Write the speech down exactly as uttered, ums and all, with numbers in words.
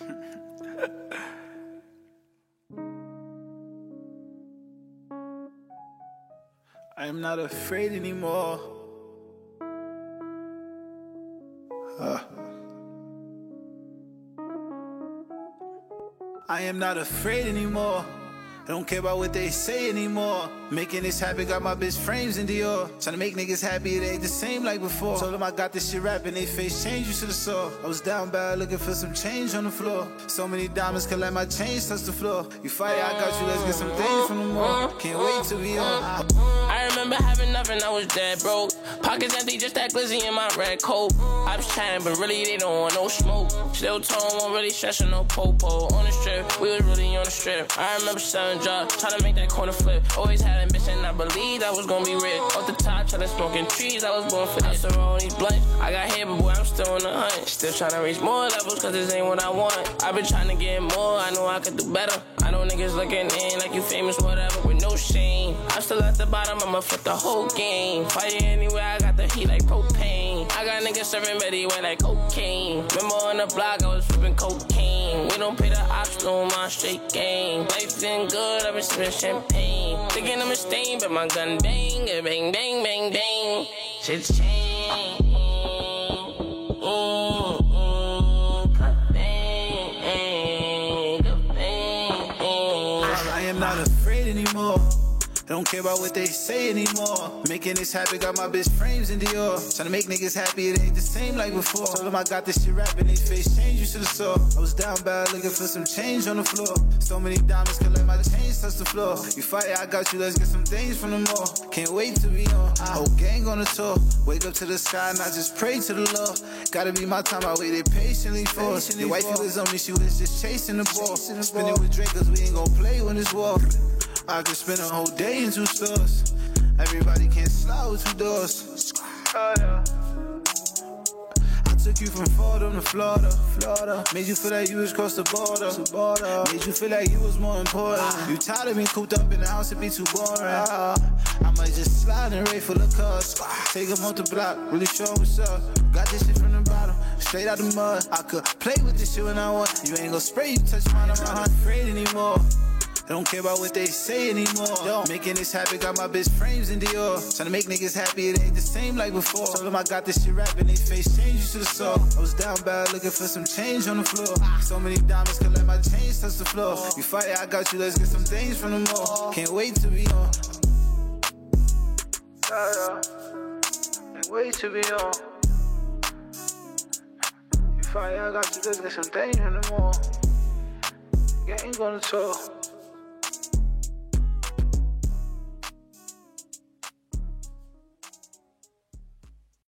I am not afraid anymore. Uh. I am not afraid anymore. I don't care about what they say anymore. Making this happen, got my bitch frames in Dior. Tryna make niggas happy, it ain't the same like before. Told them I got this shit rapping, they face change, you should've saw. I was down bad, looking for some change on the floor. So many diamonds, could let my chains touch the floor. You fire, I got you, let's get some things from the mall. Can't wait to be on. I remember having nothing, I was dead broke. Pockets empty, just that glizzy in my red coat. I was chatting, but really they don't want no smoke. Still tone, won't really stress on no popo. On the strip, we was really on the strip. I remember selling drugs, trying to make that corner flip. Always had ambition, I believed I was gonna be rich. Off the top, trying to smoking trees, I was born for this. I all these blunts, I got hit, but boy, I'm still on the hunt. Still trying to reach more levels, cause this ain't what I want. I've been trying to get more, I know I could do better. I know niggas looking in like you famous, whatever, with no shame. I'm still at the bottom, I'ma flip the whole game. Fight anywhere, I got the heat like propane. I got niggas serving Betty wet like cocaine. Remember on the block, I was flipping cocaine. We don't pay the ops, no my straight game. Life been good, I've been sipping champagne. Thinking I'm a stain, but my gun bang, bang, bang, bang, bang. Shit's changed. Mm, mm, good thing, good thing. I am not afraid anymore. I don't care about what they say anymore. Making this happen, got my bitch frames in Dior. Tryna make niggas happy, it ain't the same like before. Told them I got this shit rapping, they face change, you should've saw. I was down bad, looking for some change on the floor. So many diamonds, could let my chains touch the floor. You fight, I got you, let's get some things from the mall. Can't wait to be on. Whole gang on the tour. Wake up to the sky and I just pray to the Lord. Gotta be my time, I waited patiently for. Your wifey was on me, she was just chasing the ball. Spinning with Drake, cause we ain't gon' play when it's war. I could spend a whole day in two stores. Everybody can't slide with two doors. Oh, yeah. I took you from Fordham to Florida, Florida. Made you feel like you was across the border, border. Made you feel like you was more important. You tired of being cooped up in the house, it be too boring. I might just slide in a Ray full of cars. Take them off the block, really show 'em what's up. Got this shit from the bottom, straight out the mud. I could play with this shit when I want. You ain't gon' spray, you touch mine, I'm not afraid anymore. I don't care about what they say anymore. Yo, making this happen, got my bitch frames in Dior. Tryna make niggas happy, it ain't the same like before. Told them I got this shit rapping, they face change, you should've saw. I was down bad, looking for some change on the floor. So many diamonds, could let my chains touch the floor. You fight, I got you, let's get some things from the mall. Can't wait to be on. Yeah, yeah. Can't wait to be on. You fight, I got you, let's get some things from the mall. Gang gonna talk.